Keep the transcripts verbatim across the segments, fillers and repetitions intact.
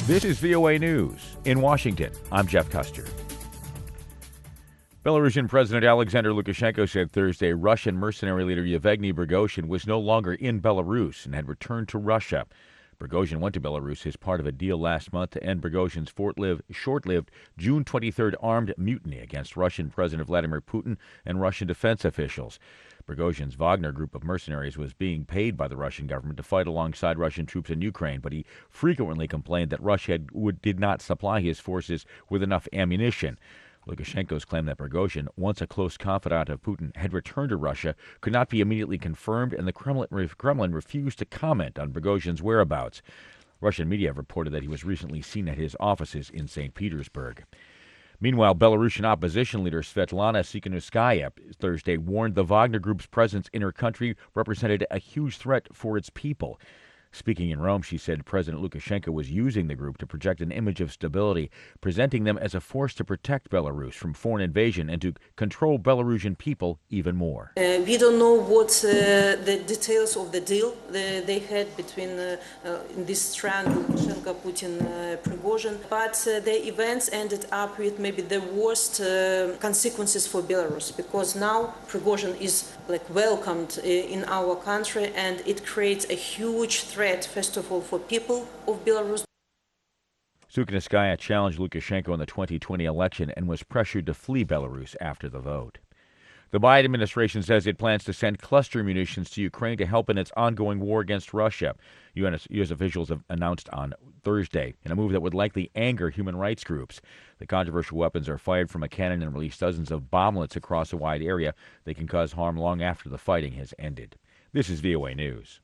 This is V O A News. In Washington, I'm Jeff Custer. Belarusian President Alexander Lukashenko said Thursday Russian mercenary leader Yevgeny Prigozhin was no longer in Belarus and had returned to Russia. Prigozhin went to Belarus as part of a deal last month to end Prigozhin's short-lived June twenty-third armed mutiny against Russian President Vladimir Putin and Russian defense officials. Prigozhin's Wagner group of mercenaries was being paid by the Russian government to fight alongside Russian troops in Ukraine, but he frequently complained that Russia had, would, did not supply his forces with enough ammunition. Lukashenko's claim that Prigozhin, once a close confidant of Putin, had returned to Russia could not be immediately confirmed, and the Kremlin, Kremlin refused to comment on Prigozhin's whereabouts. Russian media have reported that he was recently seen at his offices in Saint Petersburg. Meanwhile, Belarusian opposition leader Svetlana Tsikhanouskaya Thursday warned the Wagner Group's presence in her country represented a huge threat for its people. Speaking in Rome, she said President Lukashenko was using the group to project an image of stability, presenting them as a force to protect Belarus from foreign invasion and to control Belarusian people even more. Uh, we don't know what uh, the details of the deal the, they had between uh, uh, this strand, Lukashenko, Putin, uh, Prigozhin, but uh, the events ended up with maybe the worst uh, consequences for Belarus, because now Prigozhin is like welcomed uh, in our country, and it creates a huge threat. First of all, for people of Belarus. Tsikhanouskaya challenged Lukashenko in the twenty twenty election and was pressured to flee Belarus after the vote. The Biden administration says it plans to send cluster munitions to Ukraine to help in its ongoing war against Russia. U S, U S officials have announced on Thursday, in a move that would likely anger human rights groups. The controversial weapons are fired from a cannon and release dozens of bomblets across a wide area. They can cause harm long after the fighting has ended. This is V O A News.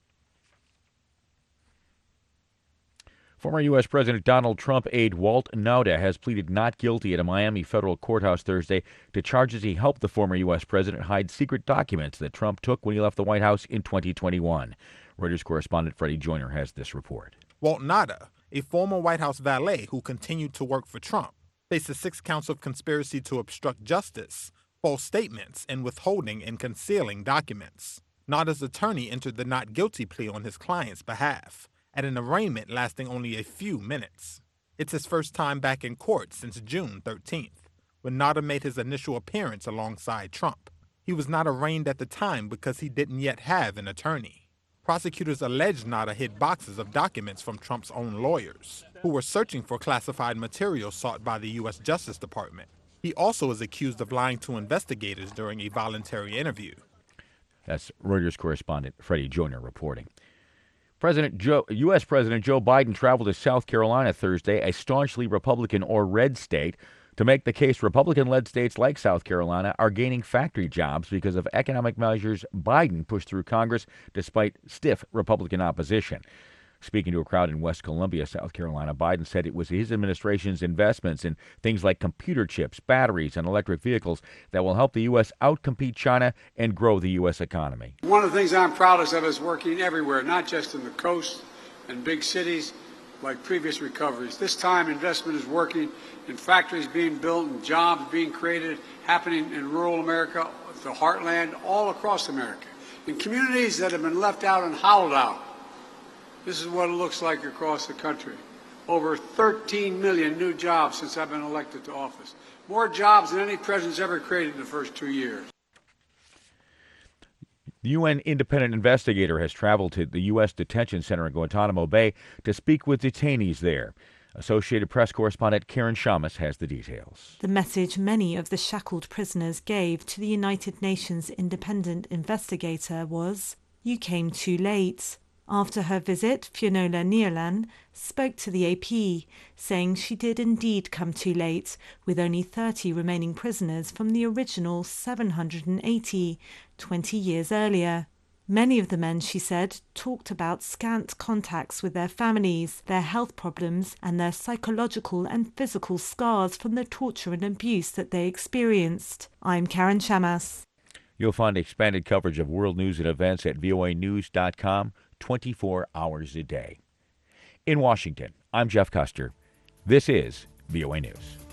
Former U S. President Donald Trump aide Walt Nauta has pleaded not guilty at a Miami federal courthouse Thursday to charges he helped the former U S president hide secret documents that Trump took when he left the White House in twenty twenty-one. Reuters correspondent Freddie Joyner has this report. Walt Nauta, a former White House valet who continued to work for Trump, faces six counts of conspiracy to obstruct justice, false statements, and withholding and concealing documents. Nauta's attorney entered the not guilty plea on his client's behalf at an arraignment lasting only a few minutes. It's his first time back in court since June thirteenth, when Nauta made his initial appearance alongside Trump. He was not arraigned at the time because he didn't yet have an attorney. Prosecutors alleged Nauta hid boxes of documents from Trump's own lawyers, who were searching for classified material sought by the U S. Justice Department. He also is accused of lying to investigators during a voluntary interview. That's Reuters correspondent Freddie Joyner reporting. President Joe, U S. President Joe Biden traveled to South Carolina Thursday, a staunchly Republican or red state, to make the case Republican-led states like South Carolina are gaining factory jobs because of economic measures Biden pushed through Congress despite stiff Republican opposition. Speaking to a crowd in West Columbia, South Carolina, Biden said it was his administration's investments in things like computer chips, batteries, and electric vehicles that will help the U S outcompete China and grow the U S economy. One of the things I'm proudest of is working everywhere, not just in the coast and big cities like previous recoveries. This time, investment is working in factories being built and jobs being created, happening in rural America, the heartland, all across America, in communities that have been left out and hollowed out. This is what it looks like across the country. Over thirteen million new jobs since I've been elected to office. More jobs than any president's ever created in the first two years. The U N independent investigator has traveled to the U S detention center in Guantanamo Bay to speak with detainees there. Associated Press correspondent Karen Shamas has the details. The message many of the shackled prisoners gave to the United Nations independent investigator was, "You came too late." After her visit, Fionnuala Nialan spoke to the A P, saying she did indeed come too late, with only thirty remaining prisoners from the original seven hundred eighty, twenty years earlier. Many of the men, she said, talked about scant contacts with their families, their health problems, and their psychological and physical scars from the torture and abuse that they experienced. I'm Karen Shamas. You'll find expanded coverage of world news and events at V O A news dot com. twenty-four hours a day. In Washington, I'm Jeff Custer. This is V O A News.